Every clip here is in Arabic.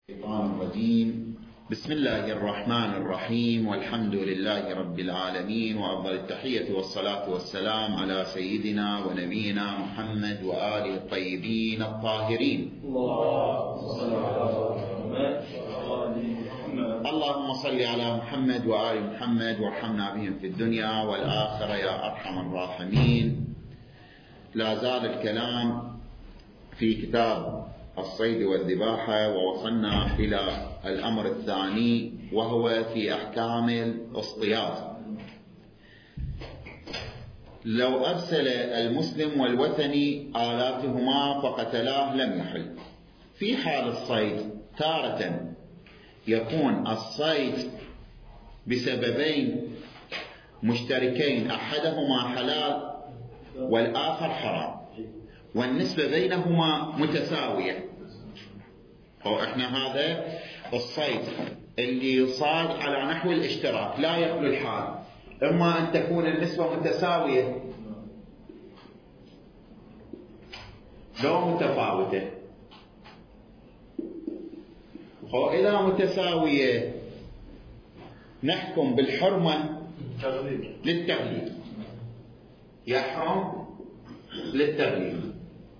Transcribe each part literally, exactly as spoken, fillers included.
الشيطان الرجيم. بسم الله الرحمن الرحيم، والحمد لله رب العالمين، وأفضل التحية والصلاة والسلام على سيدنا ونبينا محمد وآله الطيبين الطاهرين. اللهم صل على محمد وآل محمد وارحمنا بهم في الدنيا والآخرة يا أرحم الراحمين. لا زال الكلام في كتاب الصيد والذباحة، ووصلنا إلى الأمر الثاني وهو في أحكام الاصطياد. لو أرسل المسلم والوثني آلاتهما فقتلاه لم يحل. في حال الصيد تارة يكون الصيد بسببين مشتركين، أحدهما حلال والآخر حرام، والنسبة بينهما متساوية. أو إحنا هذا الصيد اللي صاد على نحو الاشتراك لا يخلو الحال، إما أن تكون النسبة متساوية لو متفاوتة. وإذا متساوية نحكم بالحرمة للتغليب، يحرم للتغليب.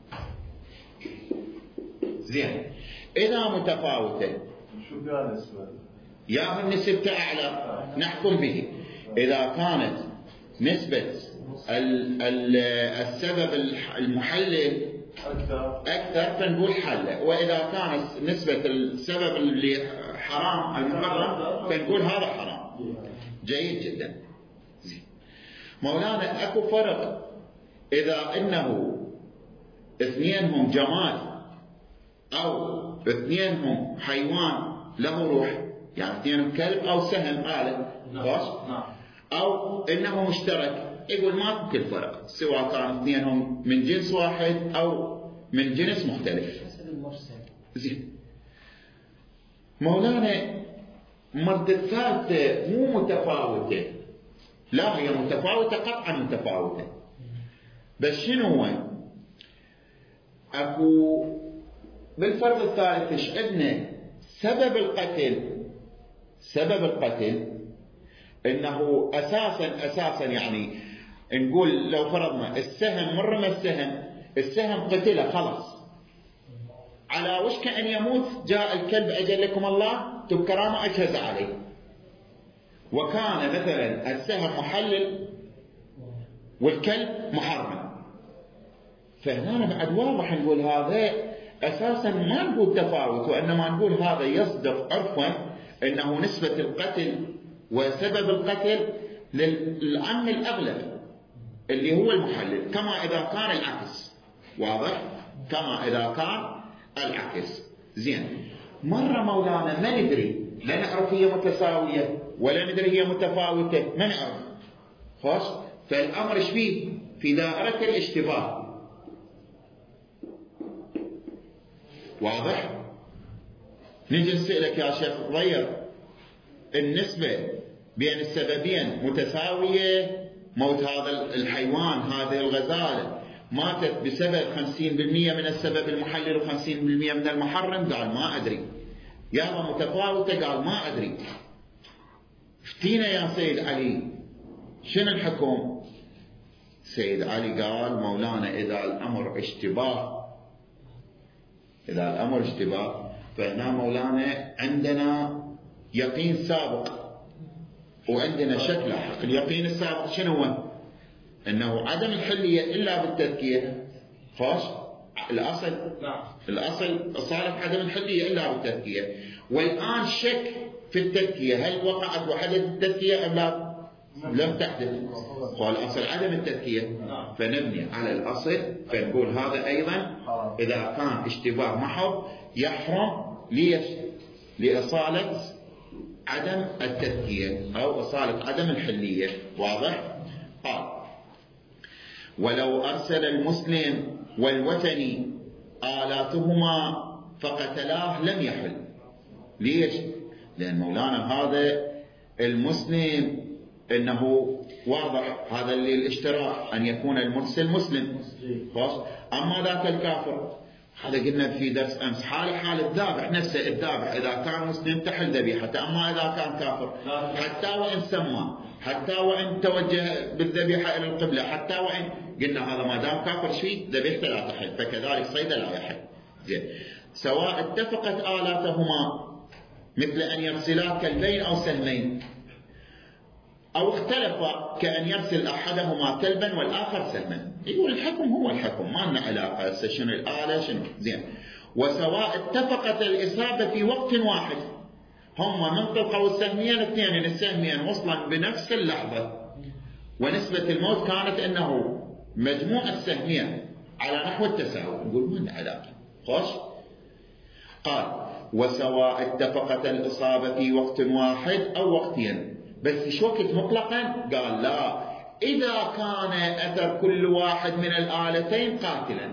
زين، إذا متفاوتة شو قال السؤال؟ يا النسبة أعلى نحكم به. إذا كانت نسبة ال ال السبب المحلل أكثر أكثر فنقول حلة، وإذا كانت نسبة السبب اللي حرام المحرم فنقول هذا حرام. جيد جدا. زين. مولانا أكو فرق إذا إنه اثنينهم جماد أو اثنينهم حيوان له روح، يعني اثنينهم كلب أو سهم آلة، أو إنه مشترك، يقول ما كل فرق سواء كان اثنينهم من جنس واحد أو من جنس مختلف. زين. مولانا مرد الثالثة مو متفاوتة، لا هي متفاوتة قطعا متفاوتة، بس شنو هو؟ أكو بالفرض الثالث ايش عندنا؟ سبب القتل سبب القتل انه اساسا اساسا يعني نقول لو فرضنا السهم من رمى السهم، السهم قتله خلاص، على وشك ان يموت جاء الكلب اجلكم الله تبكرامه اجهز عليه، وكان مثلا السهم محلل والكلب محرم، فهنا بعد واضح نقول هذا أساساً ما نقول تفاوت، وإنما نقول هذا يصدق عرفاً أنه نسبة القتل وسبب القتل للعم الأغلب اللي هو المحلل، كما إذا كان العكس. واضح؟ كما إذا كان العكس. زين. مرة مولانا ما ندري، لا نعرف هي متساوية ولا ندري هي متفاوتة، ما نعرف. خوش؟ فالأمر ايش فيه؟ في دائرة الاشتباه. واضح؟ نجي نسألك يا شيخ غير النسبة بين السببين متساوية، موت هذا الحيوان هذه الغزالة ماتت بسبب خمسين بالمئة من السبب المحلل وخمسين بالمئة من المحرم، قال ما أدري. يابا متفاوتة، قال ما أدري. فتينا يا سيد علي شنو الحكم؟ سيد علي قال مولانا إذا الأمر اشتباه إذا الأمر اشتباه فهنا مولانا عندنا يقين سابق وعندنا شك لاحق. اليقين السابق شنو هو؟ أنه عدم الحلية إلا بالتذكية. فاش؟ الأصل الأصل صالح عدم الحلية إلا بالتذكية، والآن شك في التذكية، هل وقعت وحدث التذكية أم لا؟ لم تحدث. فالأصل عدم التذكية، فنبني على الأصل فنقول هذا أيضا إذا كان اشتباه محض يحرم. ليش؟ لإصالة عدم التذكية أو إصالة عدم الحلية. واضح؟ قال ولو أرسل المسلم والوثني آلاتهما فقتلاه لم يحل. ليش؟ لأن مولانا هذا المسلم إنه واضح هذا اللي الاشتراك أن يكون المرسل مسلم، أما ذاك الكافر هذا قلنا في درس أمس، حال حال الذابح نفسه، الذابح إذا كان مسلم تحل ذبيحته، أما إذا كان كافر حتى وإن سمى، حتى وإن توجه بالذبيحة إلى القبلة، حتى وإن قلنا هذا ما دام كافر شيء ذبيحته لا تحل، فكذلك صيده لا يحل. زين، سواء اتفقت آلاتهما مثل أن يرسلا كلبين أو سهمين، أو اختلفا كأن يرسل أحدهما كلبا والآخر سهما. يقول الحكم هو الحكم، ما لنا علاقة شنو الآلة شنو. زين، وسواء اتفقت الإصابة في وقت واحد، هم منطقة والسهميين اثنين، السهميين وصلا بنفس اللحظة، ونسبة الموت كانت أنه مجموع السهميين على نحو التساوي. نقول ما لنا علاقة. خوش. قال وسواء اتفقت الإصابة في وقت واحد أو وقتين، بس شو وقت مطلقا؟ قال لا، إذا كان أثر كل واحد من الآلتين قاتلا.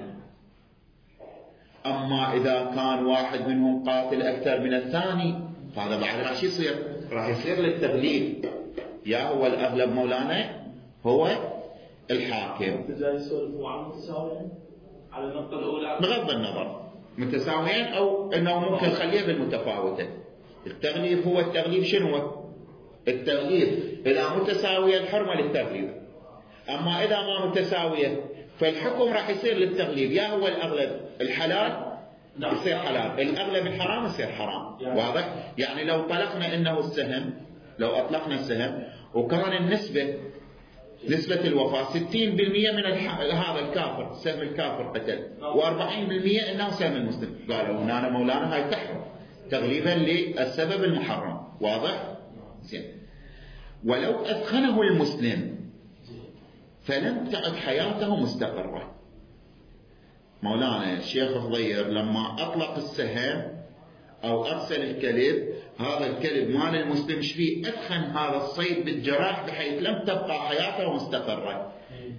أما إذا كان واحد منهم قاتل أكثر من الثاني، فهذا بعد راح يصير راح يصير للتغليب. يا هو الأغلب مولانا هو الحاكم. جاي يسولفوا عن متساويين على النقطة الأولى، بغض النظر متساويين أو أنه ممكن خليه بالمتفاوتة. التغليب هو التغليب شنو؟ التغليب إذا متساوية الحرمة للتغليب، أما إذا ما متساوية فالحكم راح يصير للتغليب. يا هو الأغلب الحلال يصير حلال، الأغلب الحرام يصير حرام. واضح؟ يعني لو طلقنا إنه السهم، لو أطلقنا السهم وكان النسبة نسبة الوفاة ستين بالمئة من الح... هذا الكافر، سهم الكافر قتل، وأربعين بالمئة إنه سهم المسلم، قالوا هنا مولانا هاي تحرم تغليبا للسبب المحرم. واضح؟ زين. ولو أثخنه المسلم فلم تعد حياته مستقرة. مولانا الشيخ خضير لما أطلق السهم أو أرسل الكلب، هذا الكلب مال المسلم شفيه أثخن هذا الصيد بالجراح بحيث لم تبقى حياته مستقرة.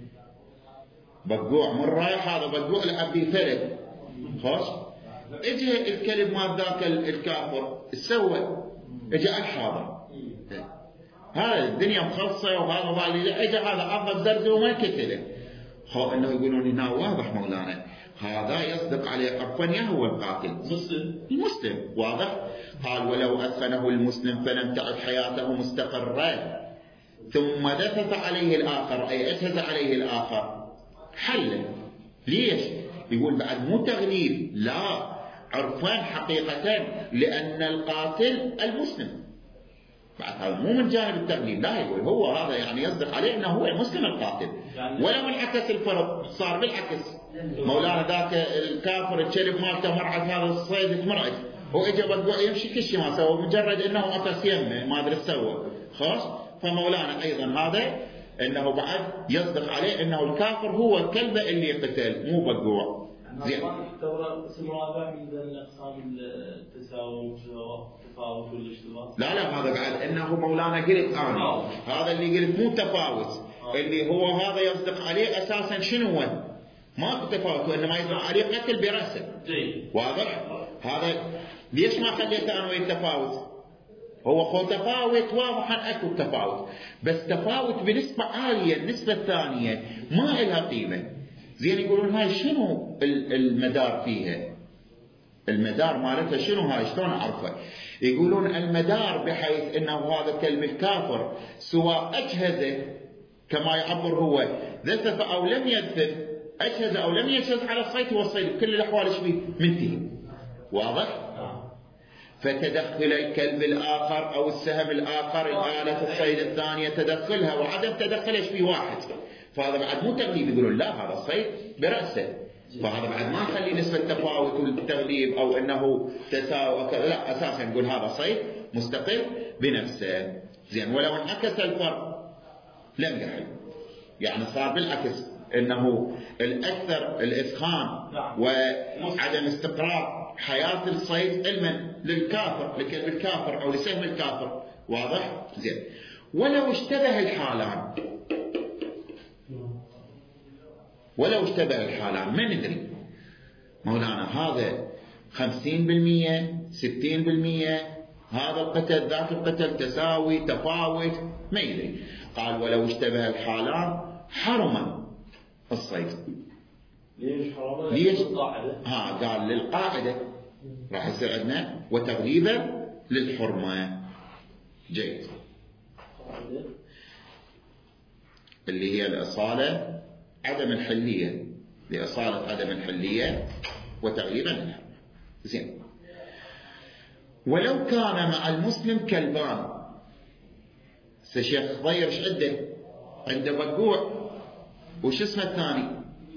بقوع من رايح هذا بقوع لعبي فرد. خوش. اجى الكلب مال ذاك الكافر سوى، اجى الحاضر، هذا الدنيا مخلصة وهذا ضالي، اجى هذا عض بزرزه وما كتله. خو انه يقولون هنا واضح مولانا هذا يصدق عليه عفوا يا هو القاتل مسلم المسلم. واضح؟ قال ولو أثخنه المسلم فلم تعد حياته مستقرة ثم دفت عليه الآخر، أي أجهز عليه الآخر، حل. ليش؟ يقول بعد مو تغليب، لا، عرفان حقيقة، لأن القاتل المسلم. بعد هذا مو من جانب التغليب، لا، يقول هو هذا يعني يصدق عليه أنه هو المسلم القاتل. ولو انعكس الفرق صار بالعكس، مولانا ذاك الكافر الكلب مالته مرعت هذا الصيد تمرعت، هو اجى بقى يمشي كل شيء ما سوى، مجرد انه اطس يمه ما ادري ايش سوى. خلاص، فمولانا ايضا هذا انه بعد يصدق عليه انه الكافر هو الكلب اللي قتل مو بقوع. زين. تعتبر اسم رابع من ضمن اقسام التساوي والتفاوت والاشتراك. لا لا، هذا بعد انه مولانا قلت انا هذا اللي قلت مو تفاوت، اللي هو هذا يصدق عليه اساسا شنو هو؟ ما تفاوت، وانما يصدق عليه قتل براسه. واضح؟ هذا ليش ما خليته انا ويا التفاوت؟ هو خو تفاوت واضحا اكو تفاوت، بس تفاوت بنسبة عالية، النسبة الثانية ما لها قيمة. زين، يقولون هاي شنو المدار فيها؟ المدار مالتها شنو هاي؟ شلون اعرفه؟ يقولون المدار بحيث انه هذا كلمة الكافر سواء اجهزه كما يعبر هو ذثف او لم يذثف، اجهز او لم يجهز على الصيد، هو الصيد بكل الاحوال ايش فيه؟ منتهي. واضح؟ فتدخل الكلب الاخر او السهم الاخر الآلة الصيد الثانية تدخلها، وعدم تدخل ايش فيه؟ واحد. فهذا بعد مو تغليب، يقولون لا هذا الصيد برأسه، فهذا بعد ما نخلي نسبة تفاوت والتغليب او انه تساوي، لا، اساسا نقول هذا صيد مستقل بنفسه. زين، ولو انعكس الفرق لم يحل، يعني صار بالعكس، انه الاكثر الاثخان وعدم استقرار حياة الصيد علما للكافر، لكلب الكافر او لسهم الكافر. واضح؟ زين. ولو اشتبه الحالان، ولو اشتبه الحالان ما ندري مولانا هذا خمسين بالمئة ستين بالمئة، هذا القتل ذاك القتل تساوي تفاوت، ما يدري. قال ولو اشتبه الحالان حرم الصيد. ليش حرام؟ ليش؟ القاعدة. ها قال للقاعدة راح يصير عندنا وتغليبا للحرمة. جيد. اللي هي الأصالة عدم الحلية، لأصالة عدم الحلية وتغليبا للحرمة. زين. ولو كان مع المسلم كلبان. الشيخ ضير ايش عنده؟ عنده بقوع وش اسمه الثاني؟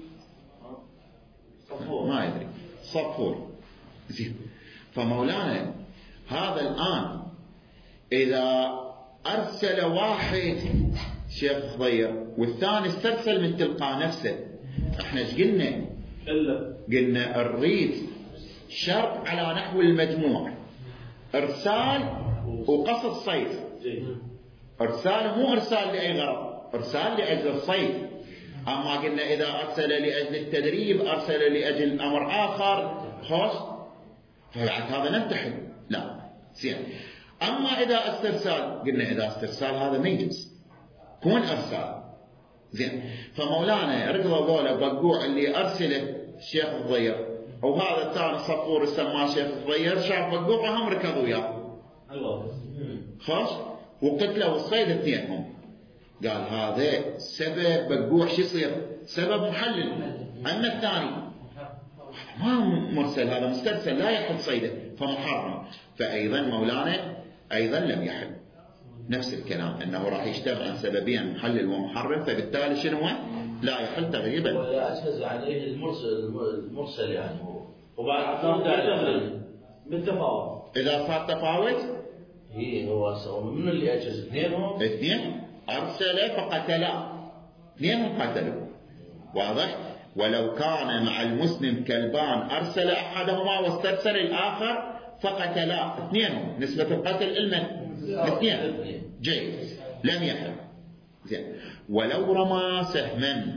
صفور. ما يدري. صفور. زين. فمولانا هذا الآن إذا أرسل واحد شيخ ضير والثاني استرسل من تلقاء نفسه، احنا ايش قلنا؟ إلا قلنا نريد شرط على نحو المجموع، ارسال وقصد صيد. ارسال مو ارسال لاي غرض، ارسال لاجل الصيد. اما قلنا اذا ارسل لاجل التدريب، ارسل لاجل امر اخر، خلاص فبعد هذا ننتحل. لا زين. اما اذا استرسال، قلنا اذا استرسال هذا ما يجوز، كون ارسال. زين. فمولانا ركضوا ذولا بقوع اللي ارسله الشيخ الضير، وهذا الثاني صفور سماه شيخ الضير، شاف بقوع هم ركضوا وياه. خلاص وقتلوا الصيد اثنينهم. قال هذا سبب بقوع شو يصير؟ سبب محلل. اما الثاني ما مرسل، هذا مسترسل لا يحل صيده فمحرم. فايضا مولانا ايضا لم يحل. نفس الكلام انه راح يجتمع عن سببين محلل ومحرم، فبالتالي شنو هو؟ لا يحل تغريبا. ويعتز عليه المرسل المرسل يعني هو. وبعد بالتفاوت. اذا صار تفاوت هي هو سوى من اللي اجز اثنينهم. اثنين ارسل فقتلا، اثنين قتلوا. واضح؟ ولو كان مع المسلم كلبان ارسل احدهما واسترسل الاخر فقتلا، اثنين نسبة القتل المن اثنين. جيد. لم يحل. زين. ولو رمى سهما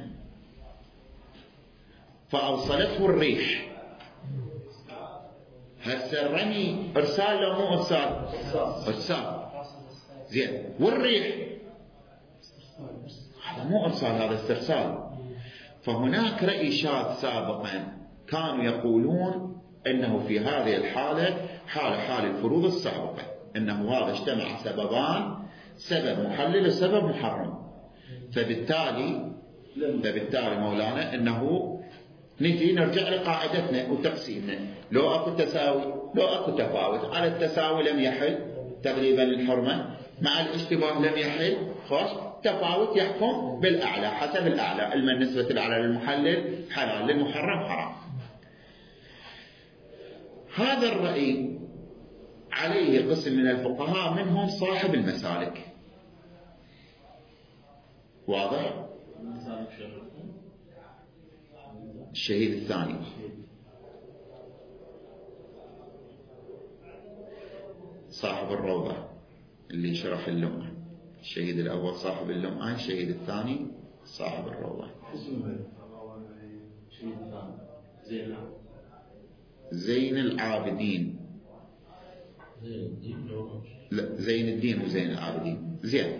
فأوصلته الريح، هسه الرمي ارسال لو مو ارسال؟ ارسال. زين. والريح هذا مو ارسال، هذا استرسال. فهناك رأي شاذ سابقا كانوا يقولون انه في هذه الحالة حال حال الفروض السابقة، انه هذا اجتمع سببان، سبب محلل وسبب محرم. فبالتالي فبالتالي مولانا انه نجي نرجع لقاعدتنا وتقسيمنا، لو اكو تساوي لو اكو تفاوت، على التساوي لم يحل تغليبا للحرمة، مع الاشتباه لم يحل، خلاص تفاوت يحكم بالاعلى حسب الاعلى، اما النسبة الاعلى للمحلل حلال، للمحرم حرام. هذا الرأي عليه قسم من الفقهاء منهم صاحب المسالك. واضح؟ الشهيد الثاني صاحب الروضة اللي شرح اللمعة. الشهيد الأول صاحب اللمعة، الشهيد الثاني صاحب الروضة. زين العابدين. لا زين الدين وزين العابدين. زين.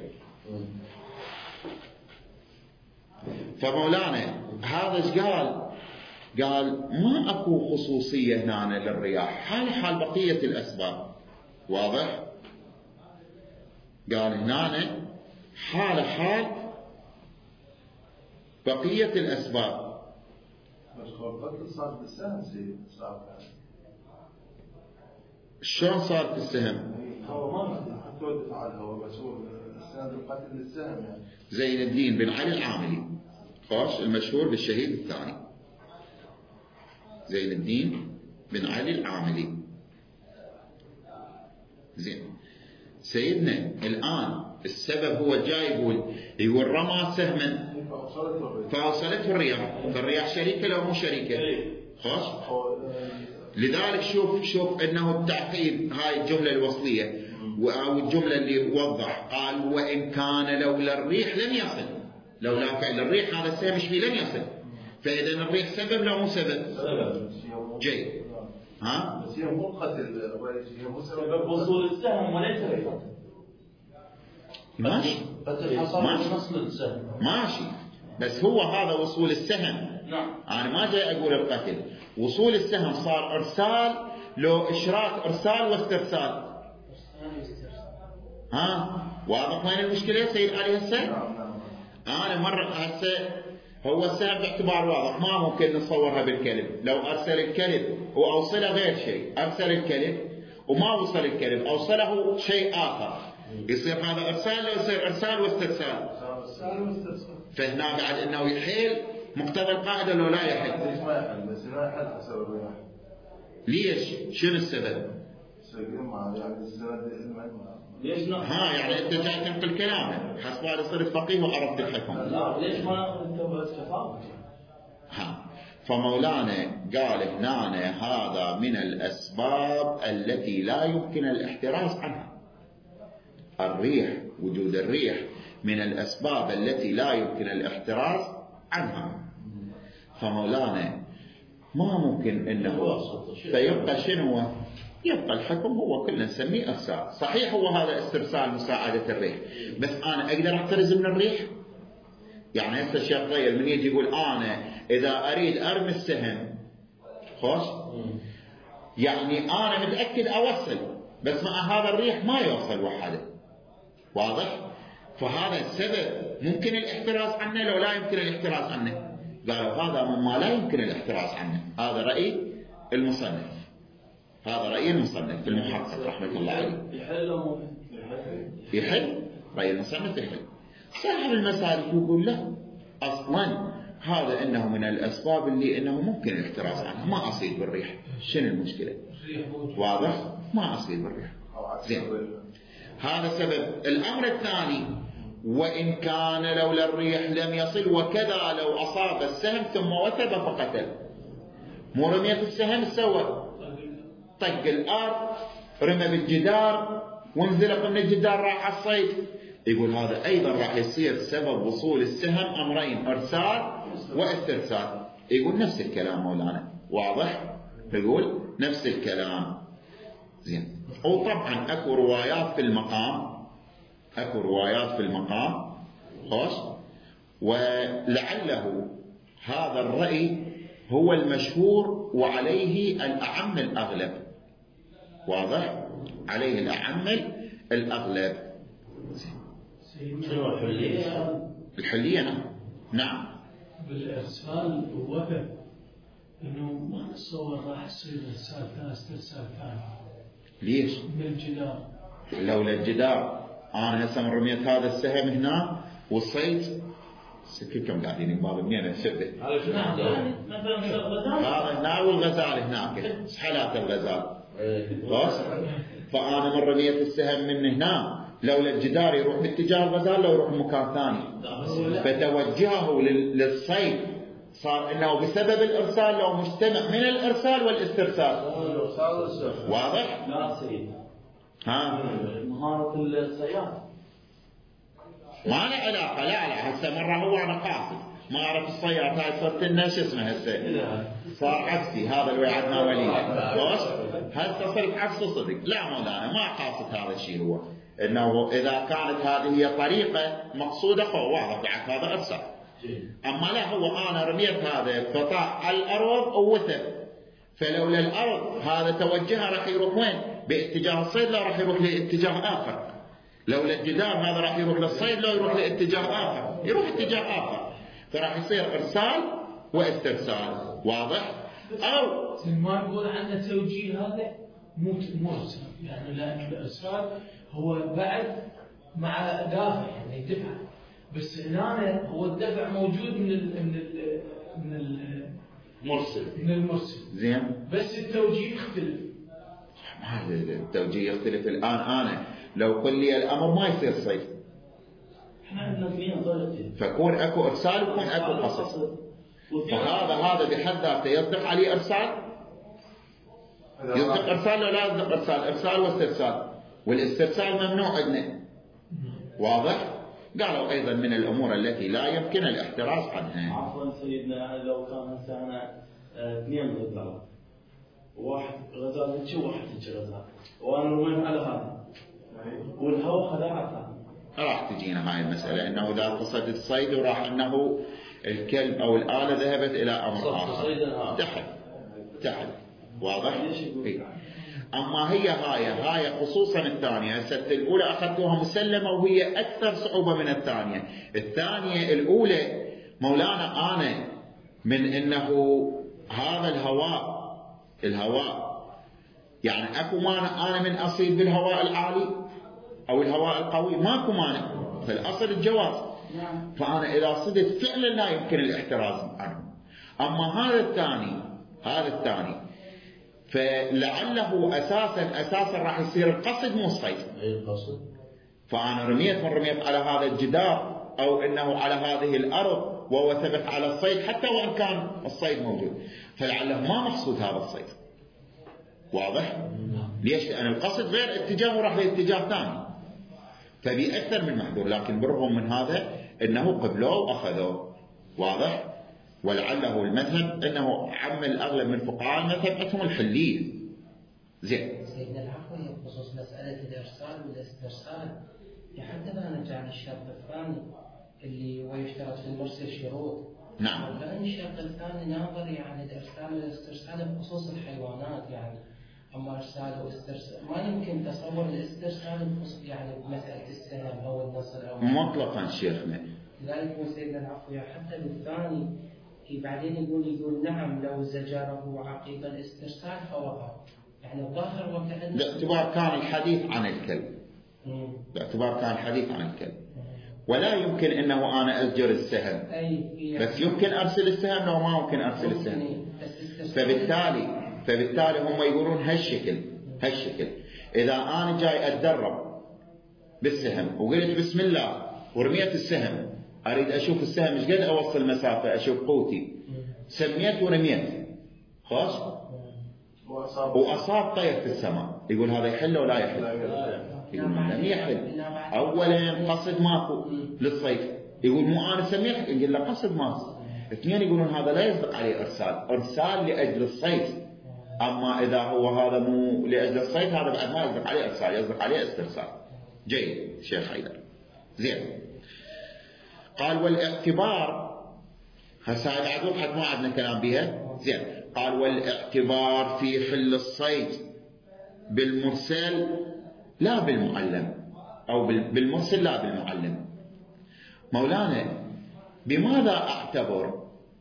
فمولانا هذا ايش قال؟ قال ما اكو خصوصية هنا للرياح، حال حال بقية الاسباب. واضح؟ قال هنا حال حال بقية الاسباب. شلون صار بالسهم؟ هو ما حدود على هو مسؤول استناد القتل للسهم يعني. زين الدين بن علي العاملي، خاص المشهور بالشهيد الثاني، زين الدين بن علي العاملي. زين. سيدنا الآن السبب هو جاي يقول يقول رمى سهما فأوصلته الرياح، فالرياح شريكة لو مو شريكة؟ خاص. لذلك شوف شوف انه التعقيب هاي الجملة الوصلية او الجملة اللي وضح قال وان كان لولا الريح لم يصل، لولا فعل الريح هذا السهم مش فيه لم يصل، فاذا الريح سبب لو مو سبب؟ جيد. ها؟ بس هي مو قتل، سبب وصول السهم وليس القتل. ماشي قتل حصل ماشي نصل السهم. ماشي، بس هو هذا وصول السهم نعم. أنا ما جاي أقول القتل. وصول السهم صار إرسال لو إشراك إرسال واسترسال. ها واضح وين المشكلة يا سيد علي هسه؟ أنا مرة هسه هو السهم باعتبار واضح ما ممكن نصورها بالكلب. لو أرسل الكلب وأوصله غير شيء، أرسل الكلب وما وصل الكلب أوصله شيء آخر، يصير هذا إرسال لو يصير إرسال واسترسال. فهنا بعد أنه يحيل مقتضى القاعدة لو لا يحل. ليش ما يحل؟ بس ما يحل حسب الرياح. ليش؟ شنو السبب؟ يعني السند ليش ناخذ؟ ها يعني أنت جاي تنقل كلامه حسب هذا صرت فقيه وعرفت الحكم. لا ليش ما ناخذ التفاوت؟ ها فمولانا قال هنا هذا من الأسباب التي لا يمكن الاحتراز عنها. الريح، وجود الريح من الأسباب التي لا يمكن الاحتراز عنها. فمولانا ما ممكن انه فيبقى شنو؟ يبقى الحكم هو كله نسميه ارسال. صحيح هو هذا استرسال مساعدة الريح، بس انا اقدر احترز من الريح؟ يعني هسه الشيخ غير من يجي يقول انا اذا اريد ارمي السهم خوش يعني انا متاكد اوصل، بس مع هذا الريح ما يوصل وحده. واضح؟ فهذا السبب ممكن الاحتراز عنه لو لا يمكن الاحتراز عنه. قالوا هذا مما لا يمكن الاحتراز عنه. هذا رأي المصنف، هذا رأي المصنف المحقق رحمة الله عليه. يحل أو مو يحل؟ رأي المصنف يحل. صاحب المسالك يقول له أصلا هذا إنه من الأسباب اللي إنه ممكن الاحتراز عنه، ما أصيد بالريح. شنو المشكلة؟ واضح؟ ما أصيد بالريح. زين، هذا سبب. الأمر الثاني، وإن كان لولا الريح لم يصل، وكذا لو أصاب السهم ثم وثب فقتل. مو رمية السهم سوى طق الأرض، رمى بالجدار وانزلق من الجدار راح الصيد. يقول هذا أيضا راح يصير سبب وصول السهم أمرين، إرسال واسترسال. يقول نفس الكلام مولانا. واضح؟ يقول نفس الكلام. زين. وطبعا أكو روايات في المقام، أكو روايات في المقام خوش، ولعله هذا الرأي هو المشهور وعليه الأعم الأغلب. واضح؟ عليه الأعم الأغلب. شنو الحلية؟ الحلية نعم. نعم. بالإرسال وثب إنه ما نتصور راح يصير إرسال ثاني استرسال ثاني. ليش؟ من الجدار. لولا الجدار أنا هسه من رميت هذا السهم هنا والصيد كلكم قاعدين يبالوا منين نشبه. هذا هنا والغزال هناك، حالات الغزال. خلاص؟ فأنا من رميت السهم من هنا، لولا الجدار يروح باتجاه الغزال لو يروح مكان ثاني، فتوجهه للصيد صار انه بسبب الارسال لو مجتمع من الارسال والاسترسال. واضح؟ لا سيد. ها مهارة الصياد ما له علاقة. لا لا هسه مرة هو أنا قاصد ما أعرف الصياد هاي صرت لنا شو اسمه هسه صار عكسي هذا اللي وعدنا وليه. خلاص هسه صرت عكسه صدق. لا مولانا ما قاصد هذا الشيء. هو إنه إذا كانت هذه هي طريقة مقصودة فهو واضح بعد هذا أرسل. أما لا هو أنا رميت هذا فطاع على الأرض ووثب، فلولا الأرض هذا توجهه راح يروح وين؟ باتجاه الصيد، لا راح يروح لاتجاه آخر. لولا الجدار هذا راح يروح للصيد، لا يروح لاتجاه آخر، يروح اتجاه آخر، فراح يصير إرسال واسترسال. واضح؟ أو ما نقول عنه توجيه هذا مو مرسل يعني، لأن الإرسال هو بعد مع دافع يعني دفع، بس هنا هو الدفع موجود من ال من ال من ال مرسل من المرسل. زين، بس التوجيه يختلف. ما التوجيه يختلف. الآن أنا لو قل لي الأمر ما يصير صيد، احنا عندنا اثنين طريقتين، فكون أكو إرسال وكون أكو قصص، فهذا هذا بحد ذاته يصدق عليه إرسال. يصدق إرسال ولا لا يصدق إرسال؟ إرسال واسترسال، والاسترسال ممنوع عندنا. واضح؟ قالوا أيضا من الأمور التي لا يمكن الاحتراز عنها. عفوا سيدنا لو كان هسه اثنين غزال، واحد غزال هيك وواحد هيك غزال، وانا رميت على هذا والهواء خدع ثاني، راح تجينا هاي المسألة انه اذا قصد الصيد وراح انه الكلب أو الآلة ذهبت إلى أمر صف آخر صيدا تحت تحت واضح؟ إيه. أما هي هاي هاي خصوصا الثانية. هسه الأولى أخذتوها مسلمة وهي أكثر صعوبة من الثانية. الثانية الأولى مولانا أنا من إنه هذا الهواء الهواء يعني أكو مانع أنا من أصيب بالهواء العالي أو الهواء القوي ماكو مانع فالأصل الجواز. فأنا إذا صدت فعلا لا يمكن الاحتراز عنه. أما هذا الثاني هذا الثاني فلعله أساسا أساسا راح يصير القصد مو الصيد. فأنا رميت من رميت على هذا الجدار أو إنه على هذه الأرض وهو ثبت على الصيد حتى وإن كان الصيد موجود فلعله ما مقصود هذا الصيد. واضح؟ ليش؟ لأن القصد غير اتجاهه راح لاتجاه ثاني فبأكثر من محذور. لكن بالرغم من هذا إنه قبلوه وأخذوه. واضح؟ ولعله المذهب إنه عم الأغلب من فقهاء المذهب عندهم الحلية. زين. سيدنا العفو بخصوص مسألة الإرسال والاسترسال حتى لا نرجع للشرط الثاني اللي هو يشترط في المرسل شروط. نعم. لأن الشرط الثاني ناظر يعني الإرسال والاسترسال بخصوص الحيوانات يعني. أما إرسال واسترسال ما يمكن تصور الاسترسال بخصوص يعني بمسألة السهم أو النصر أو مطلقا شيخنا. لذلك هو سيدنا العفو حتى بالثاني بعدين يقول يقول نعم لو زجره عقيب الاسترسال فوقع يعني الظاهر وكأن باعتبار كان الحديث عن الكلب باعتبار كان الحديث عن الكلب ولا يمكن انه انا ازجر السهم بس يمكن ارسل السهم لو ما ممكن ارسل السهم. فبالتالي فبالتالي هم يقولون هالشكل هالشكل اذا انا جاي اتدرب بالسهم وقلت بسم الله ورميت السهم اريد اشوف السهم ايش قد اوصل مسافه اشوف قوتي سميت ورميت خلاص واصاب طير في السماء يقول هذا يحل ولا يحل؟ يقول لم يحل. اولا قصد ماكو للصيد يقول مو انا سميت يقول له قصد ماكو. اثنين يقولون هذا لا يصدق عليه ارسال ارسال لاجل الصيد. اما اذا هو هذا مو لاجل الصيد هذا بعد ما يصدق عليه ارسال يصدق عليه استرسال. جيد شيخ حيدر. زين. قال والاعتبار هسه هذا عدول حتى ما عندنا كلام بها. زين. قال والاعتبار في حل الصيد بالمرسل لا بالمعلم أو بالمرسل لا بالمعلم. مولانا بماذا أعتبر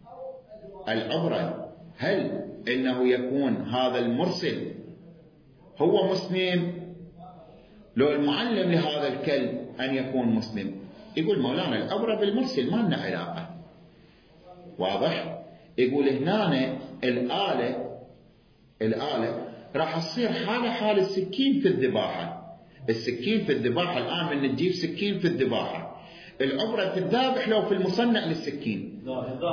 العبرة؟ هل إنه يكون هذا المرسل هو مسلم لو المعلم لهذا الكلب أن يكون مسلم؟ يقول مولانا العبرة بالمرسل ما لنا علاقة. واضح؟ يقول هنا الآلة الآلة راح تصير حالة حال السكين في الذباحة. السكين في الذباحة الآن من نجيب سكين في الذباحة العبرة في الذابح لو في المصنع للسكين.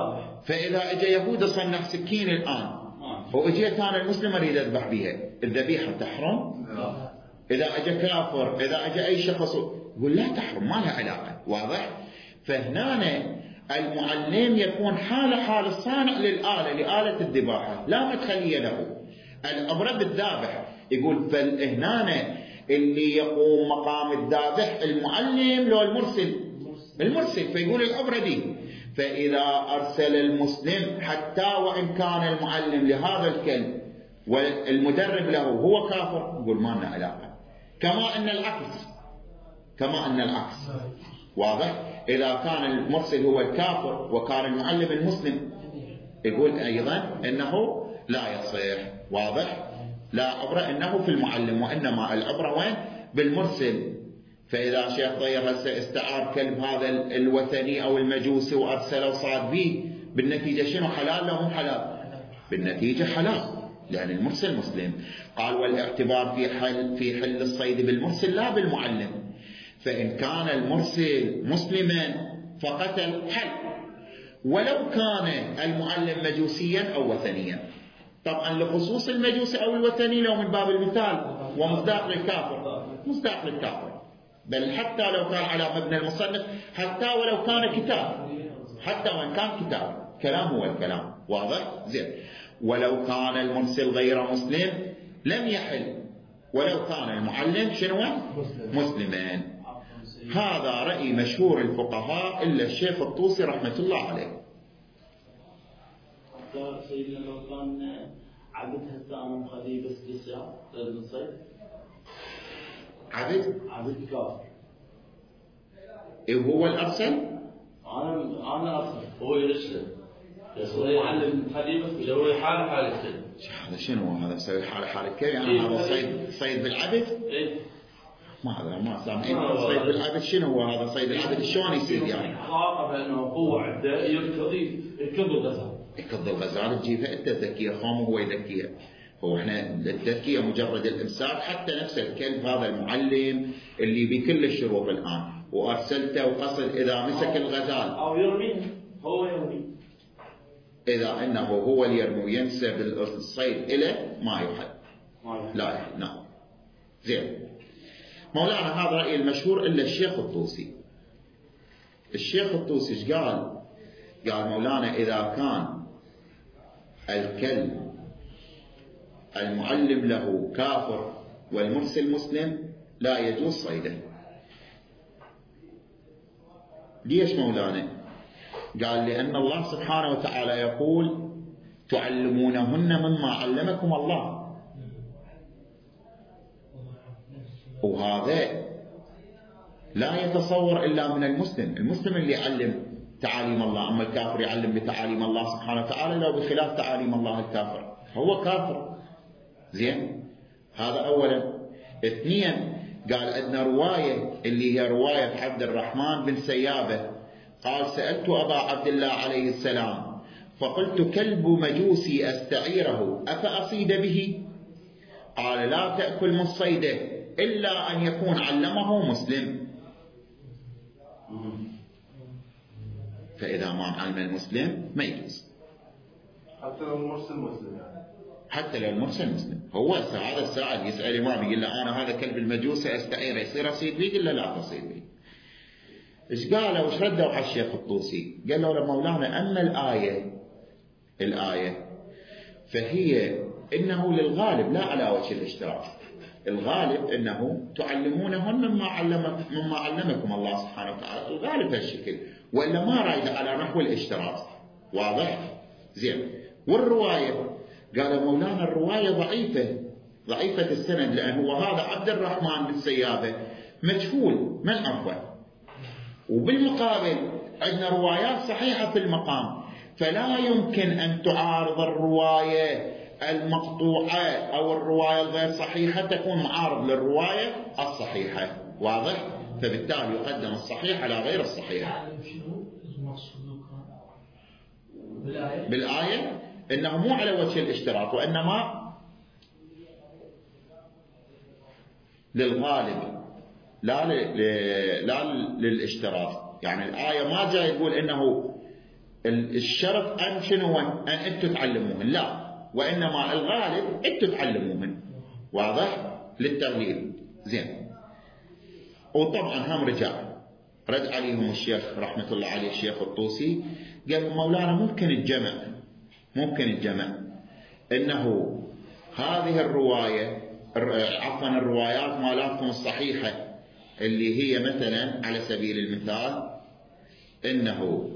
فإذا اجى يهود صنع سكين الآن وإجيت أنا المسلم أريد أذبح بها الذبيحة تحرم؟ إذا اجى كافر إذا اجى أي شخص يقول لا تحرم ما لها علاقة. واضح؟ فهنا المعلم يكون حالة حال الصانع للآلة لآلة الذباحة لا مدخلية له. العبرة بالذابح يقول فالهنا اللي يقوم مقام الذابح المعلم لو المرسل المرسل فيقول العبرة دي. فإذا أرسل المسلم حتى وإن كان المعلم لهذا الكلب والمدرب له هو كافر يقول ما لنا علاقة. كما أن العكس كما أن العكس. واضح؟ إذا كان المرسل هو الكافر وكان المعلم المسلم يقول أيضا إنه لا يصيح. واضح؟ لا عبرة إنه في المعلم وإنما العبرة وين؟ بالمرسل. فإذا شيخ ضير هسه استعار كلب هذا الوثني أو المجوسي وأرسله وصاد به بالنتيجة شنو حلال لا مو حلال؟ بالنتيجة حلال لأن المرسل مسلم. قال والاعتبار في حل في حل الصيد بالمرسل لا بالمعلم. فإن كان المرسل مسلما فقتل حل ولو كان المعلم مجوسيا أو وثنيا. طبعا لخصوص المجوسي أو الوثني لو من باب المثال ومصداق للكافر مصداق للكافر بل حتى لو كان على مبنى المصنف حتى ولو كان كتاب حتى وإن كان كتاب كلام هو الكلام. واضح؟ زين. ولو كان المرسل غير مسلم لم يحل ولو كان المعلم شنو؟ مسلمان. هذا رأي مشهور الفقهاء إلا الشيخ الطوسي رحمة الله عليه. سيدنا لو كان عبد هسه انا مخليه بس للصيام للصيد. عبد عبد كافر. إيه هو الأرسل؟ انا انا ارسل هو يرسل. بس هو يعلم مخليه بس يسوي حاله حاله كذا. هذا شنو هذا يسوي حاله حاله كيف يعني هذا صيد صيد بالعبد؟ ايه ما هذا ما سامعين صيد بالعبد شنو هو هذا صيد العبد شلون يصير يعني؟ علاقه بانه قوه عنده يركض يركض الغزال. يكض الغزال تجيبها انت تذكيه خام وهو يذكيها. هو احنا التذكيه مجرد الامساك. حتى نفس الكلب هذا المعلم اللي بكل الشروط الان وارسلته وقصد اذا مسك الغزال او يرميه هو يرميه. اذا انه هو اللي يرمي وينسب الصيد اليه ما يحد. لا يحد. نعم. زين. مولانا هذا رأي المشهور الا الشيخ الطوسي. الشيخ الطوسي ايش قال؟ قال مولانا اذا كان الكلب المعلم له كافر والمرسل مسلم لا يجوز صيده. ليش مولانا؟ قال لأن الله سبحانه وتعالى يقول تعلمونهن مما علمكم الله، وهذا لا يتصور إلا من المسلم. المسلم اللي يعلم تعاليم الله، أما الكافر يعلم بتعاليم الله سبحانه وتعالى لو بخلاف تعاليم الله الكافر هو كافر. زين. هذا أولا. اثنين قال عندنا رواية اللي هي رواية عبد الرحمن بن سيابة قال سألت أبا عبد الله عليه السلام فقلت كلب مجوسي أستعيره أفأصيد به؟ قال لا تأكل من صيده إلا أن يكون علمه مسلم. فإذا ما علم المسلم ما يجوز. حتى لو المرسل مسلم يعني. حتى لو المرسل مسلم. هو هذا السائل يسأل إمام يقول له أنا هذا كلب المجوسي أستعيره يصير أصيد به؟ يقول له لا تصيد به. إيش قالوا وإيش ردوا على الشيخ الطوسي؟ قال له مولانا أما الآية الآية فهي إنه للغالب لا على وجه الاشتراك. الغالب إنه تعلمونهن مما علمك مما علمكم الله سبحانه وتعالى. الغالب هالشكل، وإلا ما رايد على نحو الاشتراك. واضح؟ زين. والرواية قال مولانا الرواية ضعيفة ضعيفة السند، لأنه هذا عبد الرحمن بن سيابة مجهول من عرفه، وبالمقابل عندنا روايات صحيحة في المقام، فلا يمكن أن تعارض الرواية المقطوعة أو الرواية الغير صحيحة تكون معارض للرواية الصحيحة. واضح؟ فبالتالي يقدم الصحيح على غير الصحيح. بالآية إنه مو على وجه الاشتراك وإنما للغالب لا لا للاشتراك. يعني الآية ما جاي يقول إنه الشرط أن شنو أن أنتم تعلموهن، لا، وإنما الغالب أنتم تعلموهن. واضح؟ للتغليب. زين. وطبعا هم رجع رد عليهم الشيخ رحمة الله عليه الشيخ الطوسي قال مولانا ممكن الجمع ممكن الجمع إنه هذه الرواية عفوا الروايات مالاتكم الصحيحة اللي هي مثلا على سبيل المثال إنه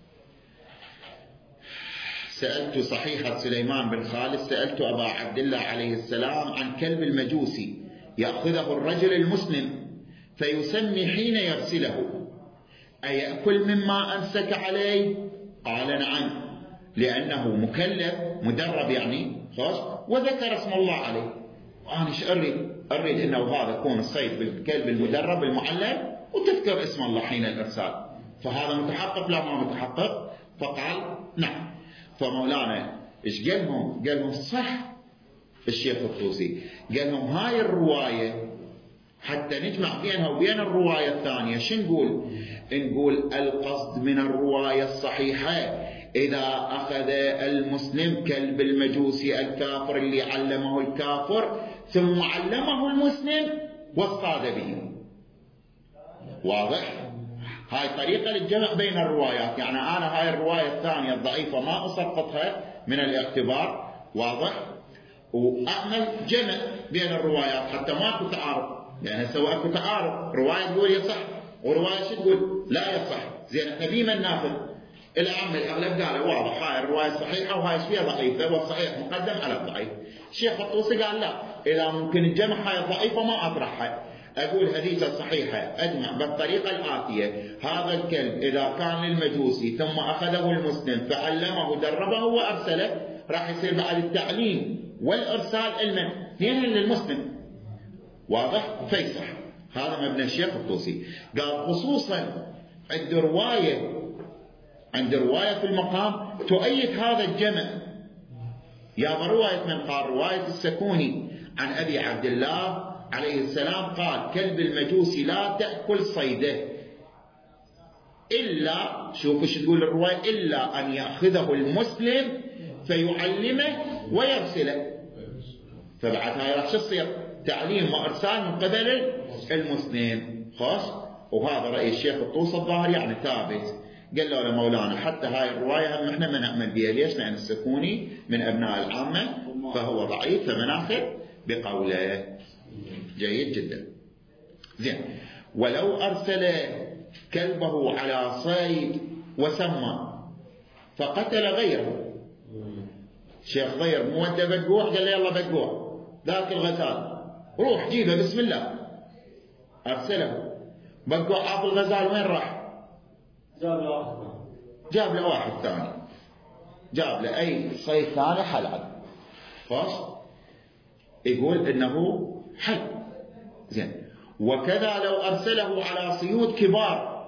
سألت صحيحة سليمان بن خالد سألت أبا عبد الله عليه السلام عن كلب المجوسي يأخذه الرجل المسلم فيسمي حين يغسله أيأكل مما أمسك عليه؟ قال نعم، لأنه مكلف مدرب يعني خلاص، وذكر اسم الله عليه. وأنا ايش أريد؟ أريد أنه هذا يكون الصيد بالكلب المدرب المعلم وتذكر اسم الله حين الإرسال. فهذا متحقق لا ما متحقق؟ فقال نعم. فمولانا ايش قال لهم؟ قال لهم صح الشيخ الطوسي، قال لهم هاي الرواية حتى نجمع بينها وبين الرواية الثانية شو نقول؟ نقول القصد من الرواية الصحيحة إذا أخذ المسلم كلب المجوسي الكافر اللي علمه الكافر ثم علمه المسلم واصطاد به. واضح؟ هاي طريقة للجمع بين الروايات. يعني أنا هاي الرواية الثانية الضعيفة ما أسقطها من الاعتبار. واضح؟ وأعمل جمع بين الروايات حتى ما أكو تعارض، يعني سواء أكو تعارض رواية تقول يصح ورواية شو تقول لا يصح. زين احنا بما ناخذ الأعمى الأغلب قالوا واضح هاي الرواية صحيحة وهاي شوية ضعيفة والصحيح مقدم على الضعيف. الشيخ الطوسي قال لا، إذا ممكن الجمع هاي ضعيفة ما أطرحها، أقول هذه الصحيحة أجمع بالطريقة الآتية: هذا الكلب إذا كان للمجوسي ثم أخذه المسلم فعلمه دربه وأرسله، راح يصير بعد التعليم والإرسال علما اثنين للمسلم. واضح؟ فيصح. هذا مبنى الشيخ الطوسي. قال خصوصا عند رواية عند رواية في المقام تؤيد هذا الجمع. يا رواية من قال؟ رواية السكوني عن أبي عبد الله عليه السلام قال: كلب المجوسي لا تأكل صيده إلا، شوف ايش تقول الرواية، إلا أن يأخذه المسلم فيعلمه ويرسله. فبعد هاي راح تصير تعليم وإرسال من قبل المسلم. خلاص. وهذا رأي الشيخ الطوسي الظاهر يعني ثابت. قال له مولانا حتى هاي الرواية هم احنا ما نأمن بها. ليش؟ لأن السكوني من أبناء العامة فهو ضعيف، فمناخذ بقوله. جيد جدا. زين. ولو أرسل كلبه على صيد وسمى فقتل غيره. شيخ ضير مو ودى بقوع، قال له يلا بقوع ذاك الغزال روح جيبه بسم الله. أرسله بقوع عاط الغزال، وين راح؟ جاب له واحد جاب له واحد ثاني، جاب له أي صيد ثاني حلال. خلاص. يقول إنه حل. زين. وكذا لو أرسله على صيود كبار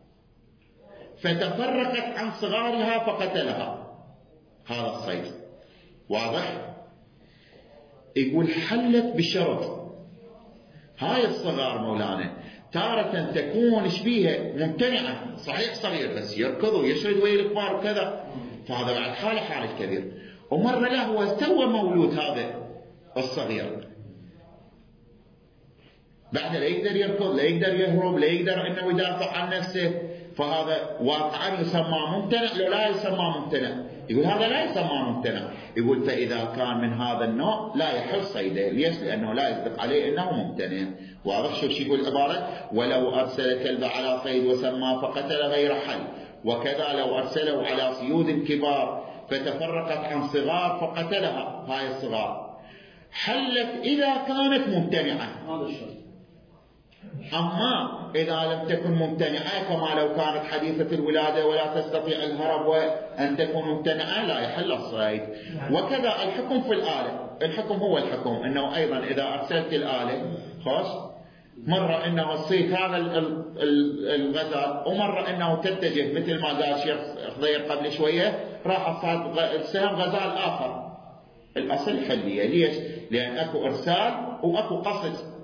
فتفرقت عن صغارها فقتلها، هذا الصيد. واضح؟ يقول حلت بشرط. هاي الصغار مولانا تارة تكون شبيهة ممتنعة، صحيح صغير بس يركض ويشرد ويا الكبار وكذا، فهذا بعد حاله حال الكبير. ومرة لا، هو تو مولود هذا الصغير، بعد لا يقدر يركض، لا يقدر يهرب، لا يقدر انه يدافع عن نفسه، فهذا واقعا يسمى ممتنع لو لا يسمى ممتنع. يقول هذا لا يسمى ممتنع. يقول فإذا كان من هذا النوع لا يحل صيده. ليش؟ لأنه لا يصدق عليه أنه ممتنع. واضح؟ شوف شو يقول العبارة: ولو أرسل كلب على صيد وسمى فقتل غير حل، وكذا لو أرسله على صيود كبار فتفرقت عن صغار فقتلها، هاي الصغار حلت إذا كانت ممتنعة. هذا الشرط. أما إذا لم تكن ممتنعة كما لو كانت حديثة الولادة ولا تستطيع الهرب وأن تكون ممتنعة لا يحل الصيد. وكذا الحكم في الآلة. الحكم هو الحكم، أنه أيضا إذا أرسلت الآلة خلاص، مرة أنه الصيد هذا الغزال، ومرة أنه تتجه مثل ما قال شيخ خضير قبل شوية راح أصاد السهم غزال آخر. الأصل حلية. ليش؟ لأن أكو إرسال وأكو قصد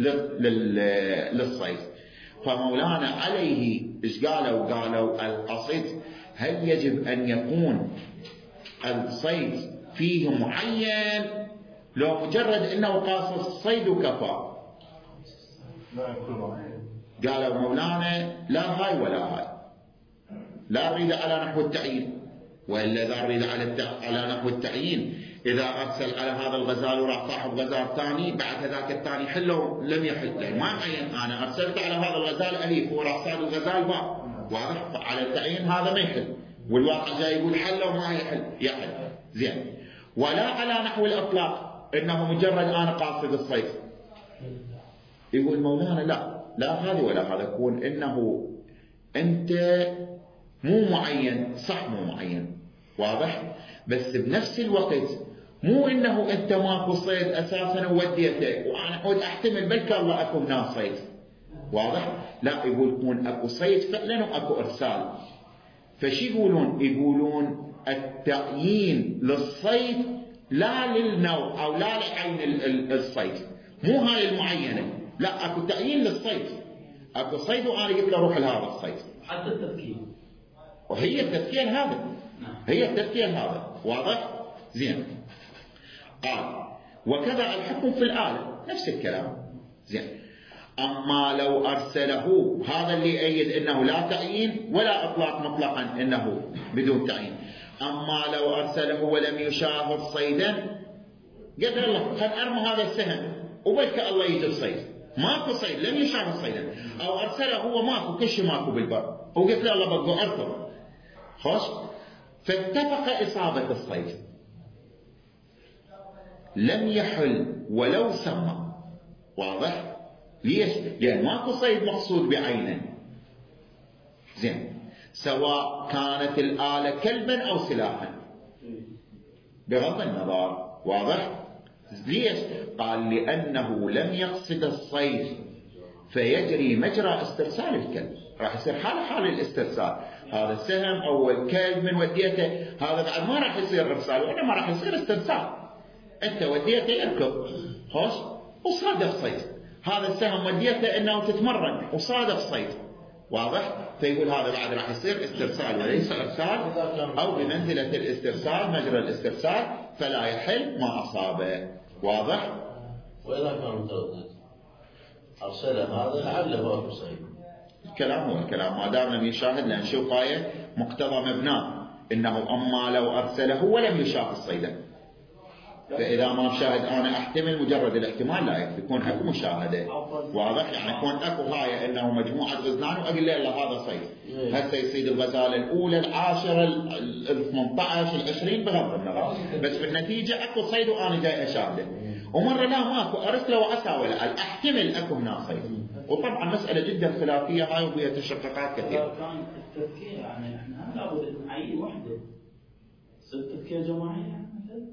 للصيد. فمولانا عليه إيش قالوا؟ قالوا القصد هل يجب أن يكون الصيد فيه معين لو مجرد أنه قاصد الصيد وكفى؟ لا يكون معين. قالوا مولانا لا هاي ولا هاي، لا أريد على نحو التعيين، وإلا إذا أريد على على نحو التعيين إذا أرسل على هذا الغزال وراح صاحب غزال ثاني بعد هذاك الثاني حله لم يحل، لأن ما عين أنا أرسلت على هذا الغزال أليف وراح صاد الغزال باء. واضح؟ على التعيين هذا ما يحل، والواقع جاي يقول حل وما يحل يحل. زين. ولا على نحو الإطلاق إنه مجرد أنا قاصد الصيد. يقول مولانا لا لا هذه ولا هذا، يكون إنه أنت مو معين، صح مو معين. واضح؟ بس بنفس الوقت مو انه انت ماكو صيد اساسا ووديته وانا اقعد احتمل بلك الله اكو هنا صيد. واضح؟ لا، يقول يكون اكو صيد فعلا واكو ارسال. فشي يقولون؟ يقولون التعيين للصيد لا للنوع او لا لعين الصيد، مو هاي المعينه، لا اكو تعيين للصيد، اكو صيد وانا قلت له روح لهذا الصيد. حتى التفكير، وهي التفكير هذا، هي التفكير هذا. واضح؟ زين. قال وكذا الحكم في الآلة، نفس الكلام. زين. أما لو أرسله، هذا اللي يؤيد أنه لا تعيين ولا إطلاق مطلقا أنه بدون تعيين. أما لو أرسله ولم يشاهد صيدا، قال الله خل أرمى هذا السهم وبلك الله يجي صيد، ماكو صيد، لم يشاهد صيدا، أو أرسله هو ماكو كل شيء ماكو بالبر، وقلت له الله بقوا أركض، خوش، فاتفق إصابة الصيد، لم يحل ولو سمى. واضح؟ ليش؟ لأن ماكو صيد مقصود بعينه. زين، سواء كانت الآلة كلبا أو سلاحا بغض النظر. واضح؟ ليش؟ قال لأنه لم يقصد الصيد فيجري مجرى استرسال الكلب، راح يصير حال حال الاسترسال. هذا السهم أو الكلب من وديته هذا بعد ما راح يصير إرسال، وإنما راح يصير استرسال. أنت وديته يركض خوش وصادف صيد، هذا السهم وديته أنه تتمرن وصادف صيد. واضح؟ فيقول هذا بعد راح يصير استرسال وليس إرسال، أو بمنزلة الاسترسال مجرى الاسترسال، فلا يحل ما أصابه. واضح؟ وإذا كان متردد أرسل هذا لعله هو صيد. الكلام هو الكلام، ما دام لم يشاهد، لأن شوقاية مقتضى مبناه إنه أما لو أرسله ولم يشاهد صيدا، فإذا ما شاهد أنا أحتمل مجرد الاحتمال لا يكفي، يكون أكو مشاهدة. واضح؟ يعني يكون أكو هاي إنه مجموعة غزلان وأقول له هذا صيد، هسه يصيد الغزالة الأولى العاشرة الثمنطة عشر العشرين بغض النظر، بس بالنتيجة أكو صيد وأنا جاي أشاهده. ومرة لا ماكو، أرسله وأساوله، أحتمل أكو هنا صيد. وطبعا مسألة جدا خلافية هاي وبها تشققات كثيرة. كان التذكير يعني احنا لابد نعين وحده تصير تذكير جماعية مثلا.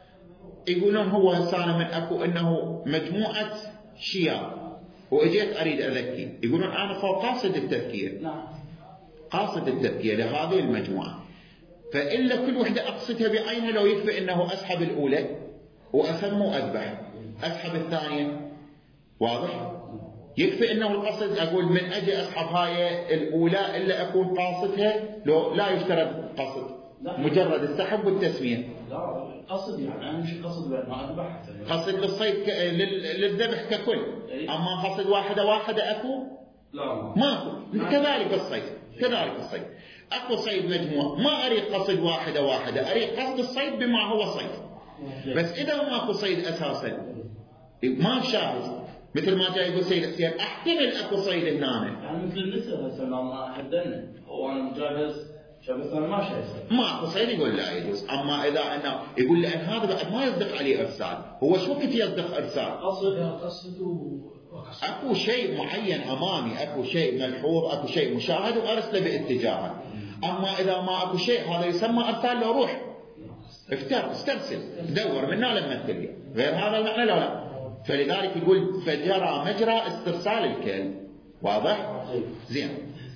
يقولون هو هسانا من أكو إنه مجموعة شيار وإجيت أريد أذكي، يقولون أنا فوق قاصد التذكير. نعم. قاصد التذكير لهذه المجموعة، فإلا كل وحدة أقصدها بعينها. لو يكفي إنه أسحب الأولى وأسمى وأذبح، أسحب الثانية. واضح؟ يكفي إنه القصد أقول من أجي أسحب هاي الأولى إلا أكون قاصدها، لو لا يشترط قصد، مجرد السحب والتسمية. لا قصد يعني أنا مش قصد بأن ما أذبح، قصد للصيد ك... لل... للذبح ككل. أما قصد واحدة واحدة أكو؟ لا ماكو. كذلك الصيد، كذلك الصيد أكو صيد مجموعة، ما أريد قصد واحدة واحدة، أريد قصد الصيد بما هو صيد. بس إذا ماكو صيد أساسا ما شاهد، مثل ما جاي يقول سيد حسين احتمل اكو صيد هنا، يعني مثل النساء هسه ما حدنا هو انا مجهز شبث انا ما شايف ما اكو صيد، يقول لا يجوز. اما اذا انه يقول لان هذا بعد ما يصدق عليه ارسال، هو شو كيف يصدق ارسال؟ قصد قصد وقصد اكو شيء معين امامي، اكو شيء ملحوظ، اكو شيء مشاهد وارسله باتجاهه. اما اذا ما اكو شيء هذا يسمى ارسال. لو روح افتر استرسل دور منه لما تلقى، غير هذا المعنى لا لا. فلذلك يقول فجرى مجرى استرسال الكلب. واضح؟ زين.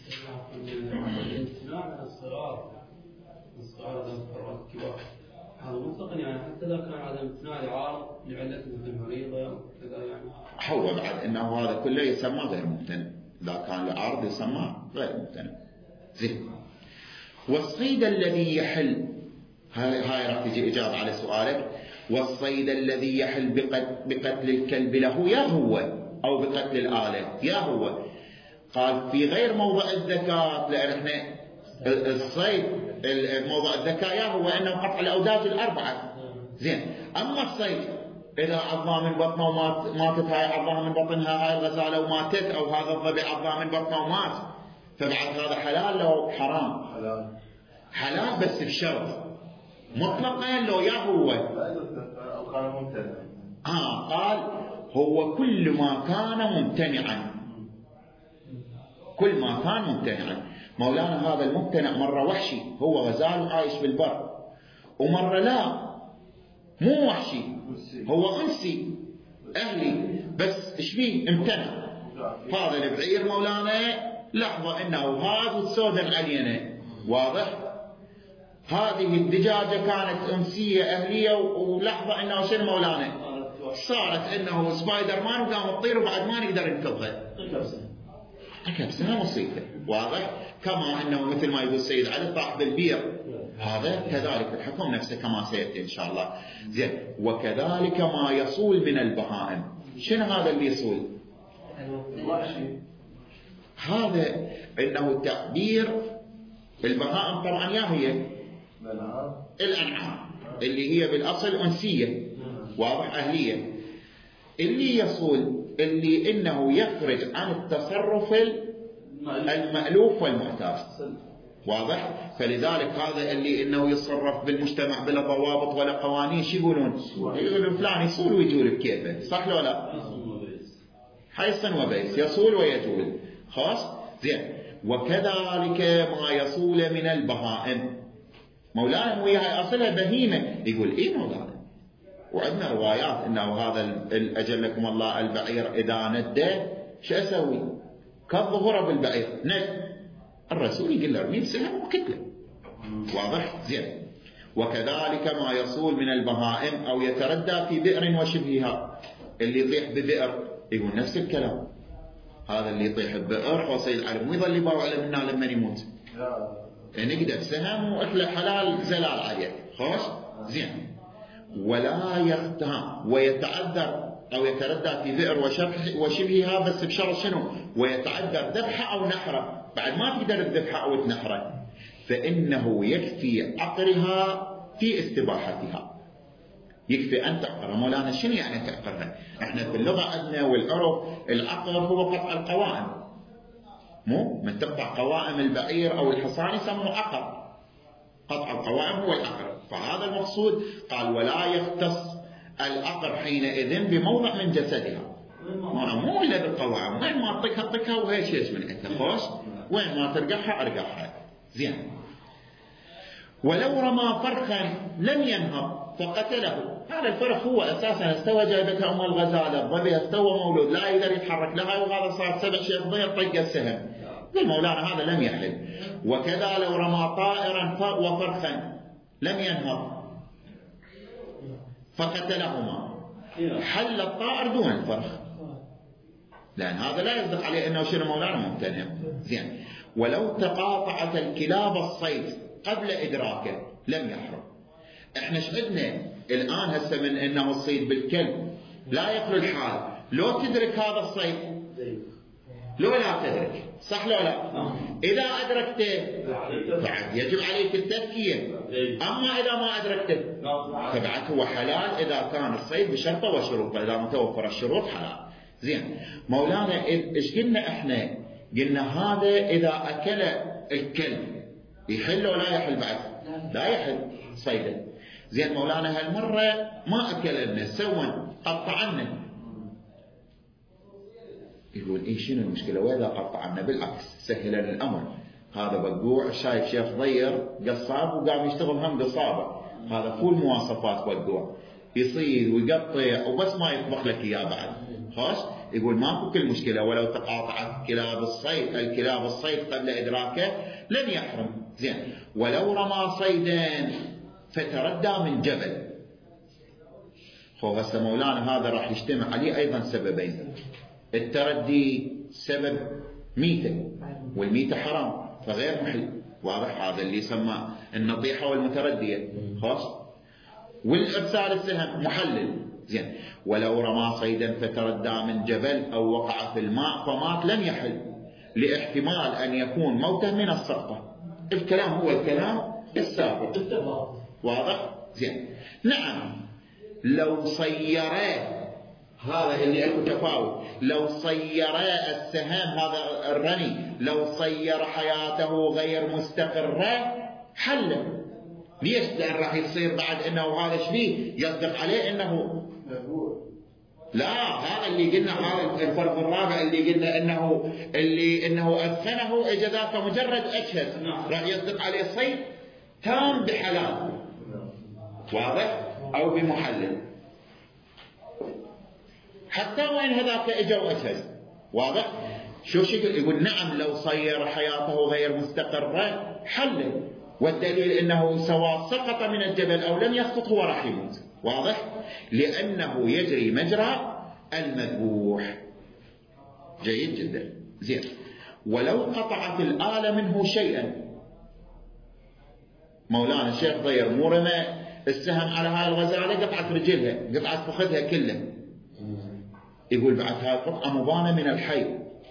الامتناع عن الصغار الصغار هذا الكبار هذا مطلقا يعني حتى اذا كان هذا امتناع لعارض لعله مثل مريضه كذا يعني هو بعد انه هذا كله يسمى غير ممتنع، اذا كان العارض يسمى غير ممتنع. زين. والصيد الذي يحل، هاي هاي راح تجي اجابه على سؤالك. والصيد الذي يحل بقتل الكلب له يا هو أو بقتل الآلة يا هو، قال في غير موضع الذكاء، لأن احنا الصيد موضع الذكاء يا هو أنه قطع الأوداج الأربعة. زين. أما الصيد إذا عضها من بطنه وماتت هاي، عضها من بطنها هاي الغزالة وماتت، أو هذا الضبع عضها من بطنه ومات، فبعد هذا حلال لو حرام؟ حلال. حلال بس بشرط مطلقا. لو يا هو أو كان ممتنع. آه قال هو كل ما كان ممتنعا، كل ما كان ممتنعا. مولانا هذا الممتنع مرة وحشي، هو غزال عايش بالبر، ومرة لا مو وحشي، هو أنسي أهلي، بس إيش فيه امتنع. هذا البعير مولانا لحظة إنه هذا السود العلينة. واضح؟ هذه الدجاجة كانت أنسية أهلية، ولحظة إنه شنو مولانا صارت إنه سبايدر مان وقام تطير وبعد ما نقدر ننقذها. كبسها مصيبة. واضح؟ كما أنه مثل ما يقول السيد علي طاح بالبير، هذا كذلك الحكم نفسه كما سيأتي إن شاء الله. زين. وكذلك ما يصول من البهائم. شنو هذا اللي يصول؟ هذا إنه تعبير البهائم طبعا يا هي الأنعام اللي هي بالأصل أنسية. واضح؟ أهلية. اللي يصول اللي إنه يخرج عن التصرف المألوف والمعتاد. واضح؟ فلذلك هذا اللي انه يتصرف بالمجتمع بلا ضوابط ولا قوانين شو يقولون؟ يقولون فلان يصول ويجول بكيفه، صح لو لا؟ حيصن وبيس، يصول ويجول، خلاص؟ زين. وكذلك ما يصول من البهائم. مولانا وياها اصلها بهيمه، يقول اي مولانا، وعندنا روايات انه هذا الاجلكم الله البعير اذا ندى شو اسوي؟ كالظهر بالبعير ند، الرسول يقول له ارمي بسهم وقتله، واضح؟ زين. وكذلك ما يصول من البهائم او يتردى في بئر وشبهها، اللي يطيح ببئر يقول نفس الكلام، هذا اللي يطيح ببئر حوصي العلم ويظل يباوع على منها لما يموت، نقدر سهم واحلى حلال زلال عليك، خلاص؟ زين. ولا يختها ويتعذر او يتردى في بئر وشبهها، بس بشرط شنو؟ ويتعذر ذبحه او نحره، بعد ما تقدر تذبحه او تنحره، فانه يكفي عقرها في استباحتها. يكفي ان تعقرها. مولانا شنو يعني تعقرها؟ احنا في اللغه عندنا والعرف العقر هو قطع القوائم، مو من تقطع قوائم البعير او الحصان يسموه عقر، قطع القوائم هو العقر. فهذا المقصود. قال ولا يختص العقر حينئذ بموضع من جسدها، مو الا بالقوائم، وين ما تطقها تطقها وهي شيء من عندها، خوش، وين ما ترقعها ارقعها. زين. ولو رمى فرخا لم ينهض فقتله، هذا الفرخ هو اساسا استوى جايبتها ام الغزاله، الظبي استوى مولود لا يقدر يتحرك لها، وهذا صار سبع شيخ ضير طق السهم، قال مولانا هذا لم يحل. وكذا لو رمى طائرا وفرخا لم ينهض فقتلهما، حل الطائر دون الفرخ، لأن هذا لا يصدق عليه أنه شنو مولانا ممتنع. زين. ولو تقاطعت الكلاب الصيد قبل إدراكه لم يحرم. احنا شهدنا الآن هسه من أنه الصيد بالكلب لا يخلو الحال، لو تدرك هذا الصيد لو لا تدرك، صح لو لا؟ إذا أدركته بعد يجب عليك التذكية، أما إذا ما أدركته فبعد هو حلال إذا كان الصيد بشرطه وشروطه، إذا متوفر الشروط حلال. زين. مولانا إيش قلنا إحنا؟ قلنا هذا إذا أكل الكلب يحل ولا يحل بعد؟ لا يحل صيده. زين. مولانا هالمرة ما أكلنا، سوى قطعنا، يقول إيه شنو المشكلة؟ وإذا قطعنا بالعكس سهل الأمر، هذا بقوع شايف شيخ ضير قصاب وقام يشتغل هم قصابة، هذا فول مواصفات بقوع، يصيد ويقطع وبس ما يطبخ لك إياه بعد، خلاص؟ يقول ماكو كل مشكلة. ولو تقاطعت كلاب الصيد الكلاب الصيد قبل إدراكه لم يحرم. زين. ولو رمى صيدا فتردى من جبل، هو هسه مولانا هذا راح يجتمع عليه أيضا سببين، التردي سبب ميتة، والميتة حرام فغير محل، واضح؟ هذا اللي يسمى النطيحة والمتردية، خلاص؟ والإرسال السهم محلل. زين. ولو رمى صيدا فتردى من جبل أو وقع في الماء فمات لم يحل، لاحتمال أن يكون موته من السقطة. الكلام هو الكلام السابق، واضح؟ زين. نعم. لو صيره، هذا اللي اكو تفاوت، لو صير السهام هذا الرمي لو صير حياته غير مستقرة حل. ليش؟ لأن راح يصير بعد انه هذا شبيه يصدق عليه انه لا، هذا اللي قلنا، هذا الفرق الرابع اللي قلنا انه اللي انه اثنه اجى ذاك مجرد اجهد، راح يصدق عليه صيد تام بحلال، واضح؟ او بمحلل، حتى وين هذاك اجى واجهز، واضح؟ شو شكل؟ يقول نعم لو صير حياته غير مستقرة حل، والدليل انه سواء سقط من الجبل او لم يسقط هو راح يموت، واضح؟ لانه يجري مجرى المذبوح. جيد جدا. زين. ولو قطعت الآلة منه شيئا، مولانا الشيخ ضير مو رمى السهم على هاي الغزالة قطعت رجلها قطعت فخذها كلها، يقول بعد هاي قطعة مبانة من الحي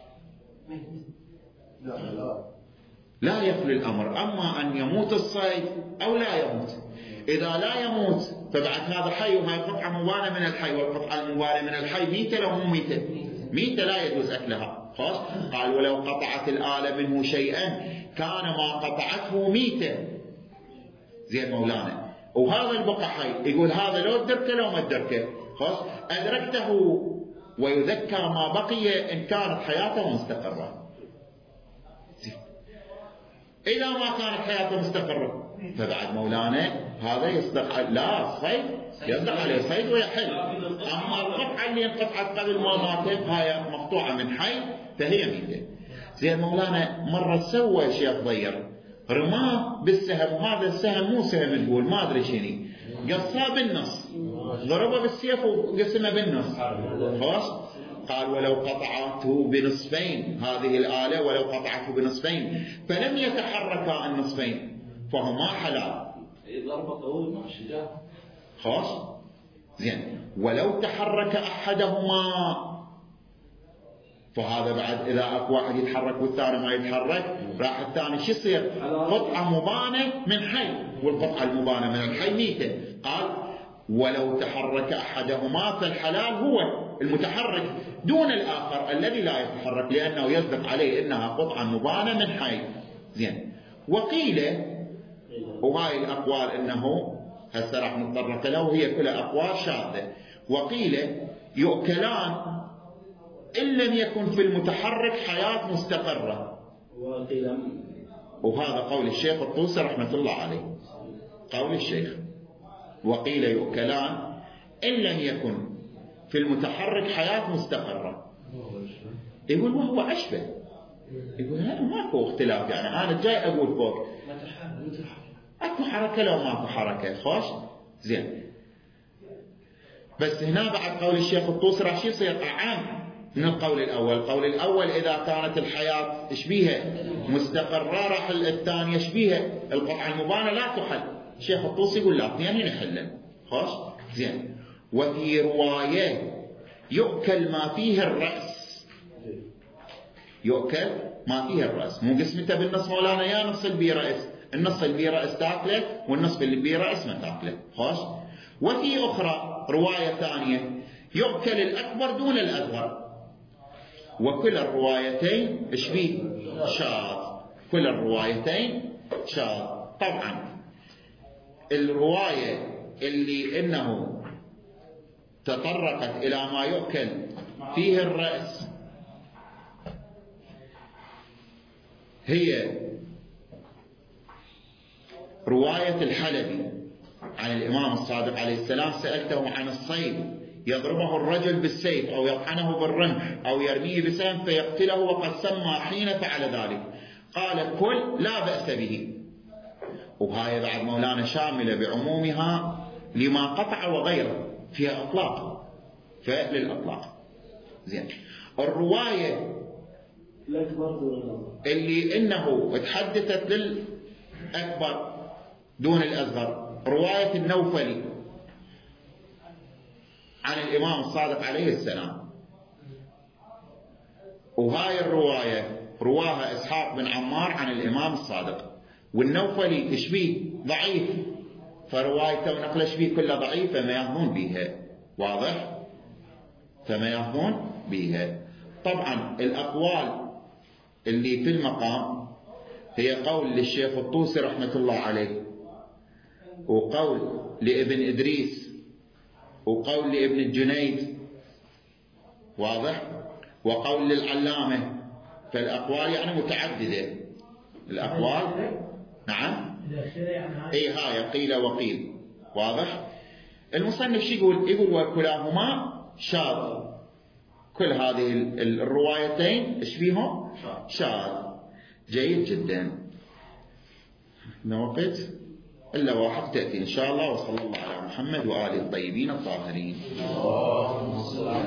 لا لا لا يخلو الأمر، أما أن يموت الصيد أو لا يموت. إذا لا يموت فبعد هذا حي وهاي قطعة مبانة من الحي، والقطعة المبانة من الحي ميتة لو مو ميتة ميتة لا يجوز أكلها. خلاص. قال ولو قطعت الآلة منه شيئا كان ما قطعته ميتة. زين مولانا، وهذا البقى حي، يقول هذا لو الدركة لو ما الدركة، خلاص أدركته ويذكى ما بقي إن كانت حياته مستقرة. إذا ما كانت حياته مستقرة فبعد مولانا هذا يصدق لا صيد، يصدق عليه صيد ويحل. أما القطعة اللي انقطعت قبل ما ماتت هاي مقطوعة من حي فهي ميتة. زين مولانا مرة سوى شيء ضير، رماه بالسهم، وهذا السهم مو سهم نقول ما أدري شنو، قصاه بالنص، ضربه بالسيف وقسمه بالنص. خلاص. قال ولو قطعته بنصفين هذه الآلة، ولو قطعته بنصفين فلم يتحركا النصفين فهما حلال. خلاص. زين ولو تحرك أحدهما فهذا بعد إذا أكو واحد يتحرك والثاني ما يتحرك راح الثاني شو يصير؟ قطعة مبانة من حي، والقطعة المبانة من الحي ميتة. قال ولو تحرك أحدهما فالحلال هو المتحرك دون الآخر الذي لا يتحرك، لأنه يصدق عليه إنها قطعة مبانة من حي. زين. وقيل، وهاي الأقوال إنه هسه راح نتطرق له وهي كلها أقوال شاذة، وقيل يؤكلان إن لم يكن في المتحرك حياة مستقرة. وهذا قول الشيخ الطوسي رحمة الله عليه، قول الشيخ. وقيل يؤكلان إن لم يكن في المتحرك حياة مستقرة. يقول وهو أشبه، يقول هذا ماكو اختلاف، يعني أنا جاي أقول فوق أكو حركة لو ماكو حركة. خوش. زين. بس هنا بعد قول الشيخ الطوسي راح يصير أعام من القول الأول. القول الأول إذا كانت الحياة تشبيها مستقرة راح الثانية يشبيها القطعة المبانة لا تحل. الشيخ الطوسي يقول لا اثنين نحلن. خوش. زين. وفي رواية يؤكل ما فيه الرأس، يؤكل ما فيه الرأس، مو قسمته بالنص مولانا يا نص البي رأس، النص البي رأس تاكله والنص البي رأس ما تاكله. خوش. وفي أخرى رواية ثانية يؤكل الأكبر دون الأصغر، وكل الروايتين اشبيه شاذ، كل الروايتين شاذ. طبعا الرواية اللي إنه تطرقت إلى ما يؤكل فيه الرأس هي رواية الحلبي عن الإمام الصادق عليه السلام. سألته عن الصيد يضربه الرجل بالسيف أو يطعنه بالرمح أو يرميه بسهم فيقتله وقد سمى حين فعل ذلك، قال كل لا بأس به. وهاي بعد مولانا شاملة بعمومها لما قطع وغيره، فيها أطلاق، فللأطلاق. زين. الرواية اللي إنه تحدثت للأكبر دون الأصغر رواية النوفلي عن الإمام الصادق عليه السلام. وهاي الرواية رواها إسحاق بن عمار عن الإمام الصادق، والنوفلي إشبيه ضعيف، فروايته ونقل إشبيه كلها ضعيف فما يهضون بها. واضح؟ فما يهضون بها. طبعا الأقوال اللي في المقام هي قول للشيخ الطوسي رحمة الله عليه، وقول لابن إدريس، وقول لابن الجنيد. واضح؟ وقول للعلامة. فالأقوال يعني متعددة الأقوال. نعم. اي هاي قيل وقيل. واضح؟ المصنف شو يقول؟ يقول وكلاهما شاذ، كل هذه الروايتين ايش فيهم؟ شاذ. جيد جدا. وقت إلا واحد تأتي إن شاء الله. وصلى الله على محمد وآله الطيبين الطاهرين.